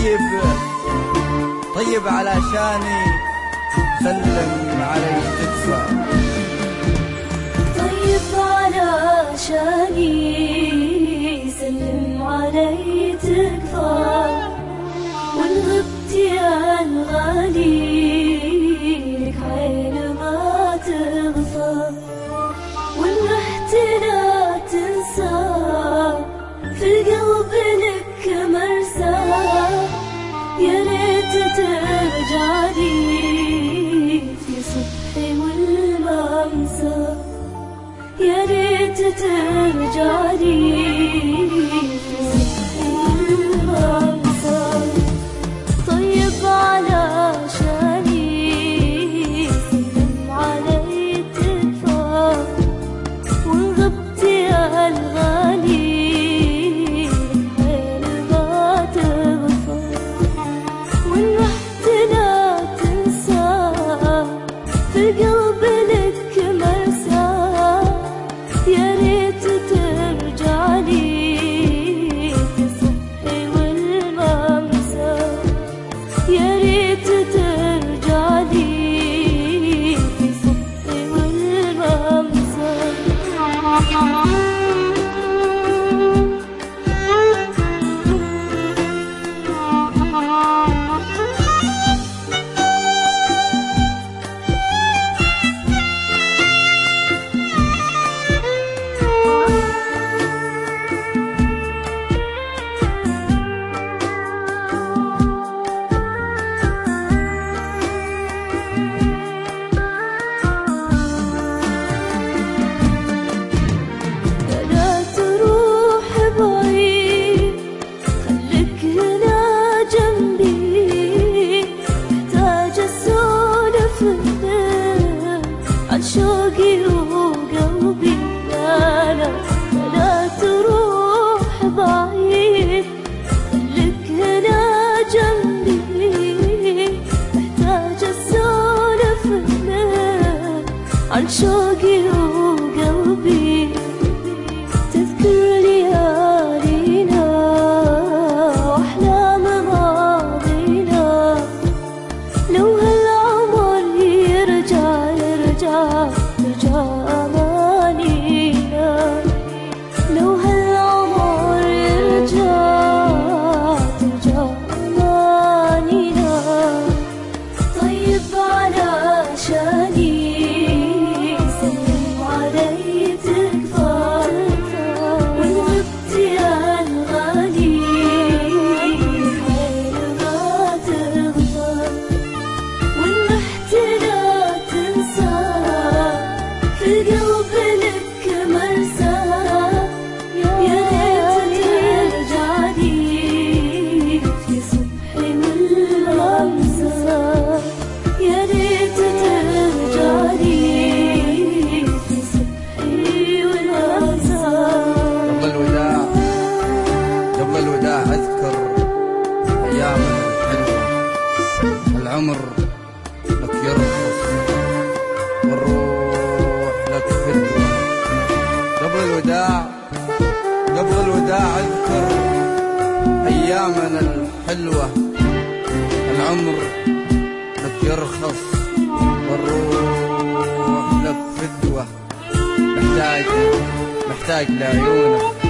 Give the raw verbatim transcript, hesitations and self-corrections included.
طيب طيب علشاني سلم علي تكفى. طيب علشاني سلم علي تكفى، وإن غبت يا الغالي لك عين ما تغفى، وإن رحت لا تنسى في القلب لك مرسى، يا ريت ترجعلي في صبحي والممسى، يا ريت ترجعلي في صبحي والممسى. طيب علشاني سلم علي تكفى، وإن غبت يا الغالي حيل ما تغفى، وإن رحت لا تنسى في القلب لك مرسى، يا ريت ترجعلي في صبحي والممسى، يا ريت ترجعلي في صبحي والممسى. عن شوقي وقلبي لا لا لا تروح بعيد، خليك هنا جنبي محتاج اسولف لك عن شوقي وقلبي. تذكر ليالينا واحلام ماضينا، لو هالعمر يرجع يرجع ترجع أمانينا، لو هالعمر يرجع ترجع أمانينا. طيب علشاني سلم علي تكفى، وإن غبت يا الغالي حيل ما تغفى، وإن رحت لا تنسى في القلب لك مرسى، يا ريت ترجعلي في صبحي والممسى، يا ريت ترجعلي في صبحي والممسى. قبل الوداع قبل الوداع أذكر أيامنا الحلوة، العمر لك يرخص والروح لك فدوة. قبل الوداع قبل الوداع أذكر أيامنا الحلوة، العمر لك يرخص والروح لك فدوة. محتاج محتاج لعيونك